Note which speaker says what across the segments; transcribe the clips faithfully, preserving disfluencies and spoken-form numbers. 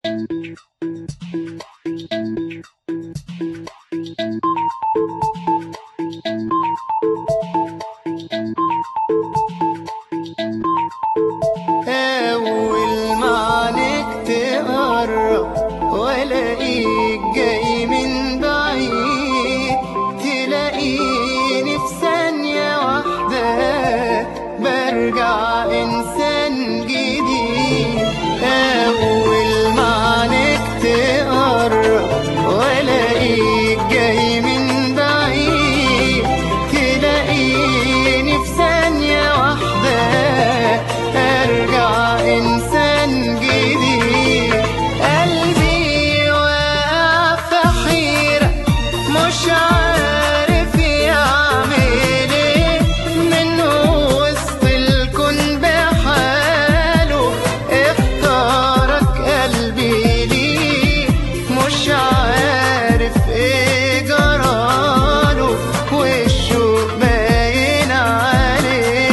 Speaker 1: أول ما عليك تقرب وألاقيك جاي من بعيد، تلاقيني في ثانية واحدة برجع إنسان جديد. أول ما عليك تقرب وألاقيك جاي من بعيد، تلاقيني في ثانية واحدة أرجع إنسان جديد. قلبي واقع في حيرة مش عارف يعمل إيه، من وسط الكون بحاله اختارك قلبي ليه. مش عارف إيه جراله والشوق باين عليه.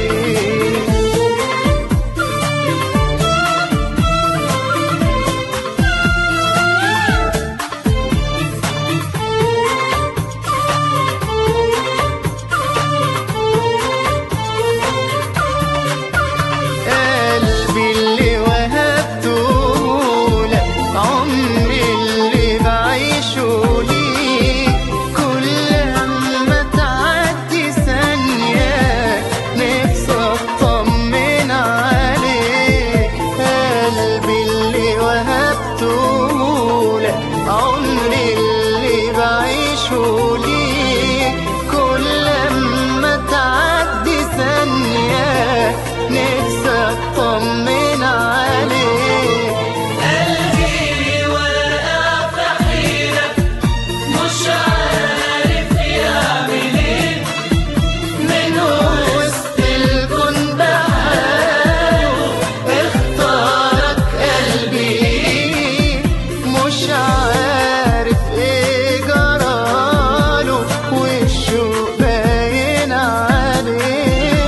Speaker 1: قلبي اللي وهبته لك، عمري اللي بعيشه ليك، كل لما تعدي ثانية نفسي أطمن عليك. قلبي اللي وهبته لك، عمري اللي بعيشه ليك، كل لما تعدي ثانية نفسي أطمن عليك.
Speaker 2: قلبي واقع في حيرة مش عارف يعمل ايه،
Speaker 1: من وسط الكون بحاله اختارك قلبي ليه. مش عارف ايه جراله والشوق باين عليه.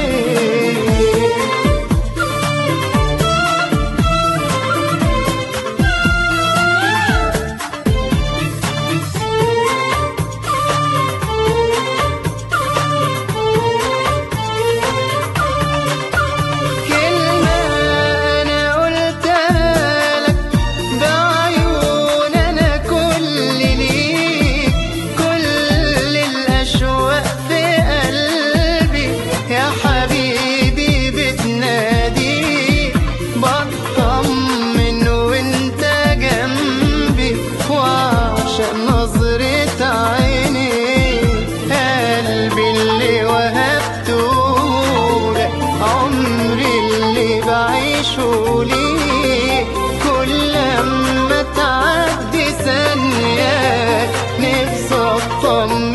Speaker 1: كلمة أنا قلتها لك بعيون أنا كل ليك، كل الأشواق في قلبي يا حبيبي بتناديك. بطمن وانت جنبي وعشق نظرة عينيك. قلبي اللي وهبته لك، عمري اللي بعيشه ليك، كل لما تعدي ثانية نفسي أطمن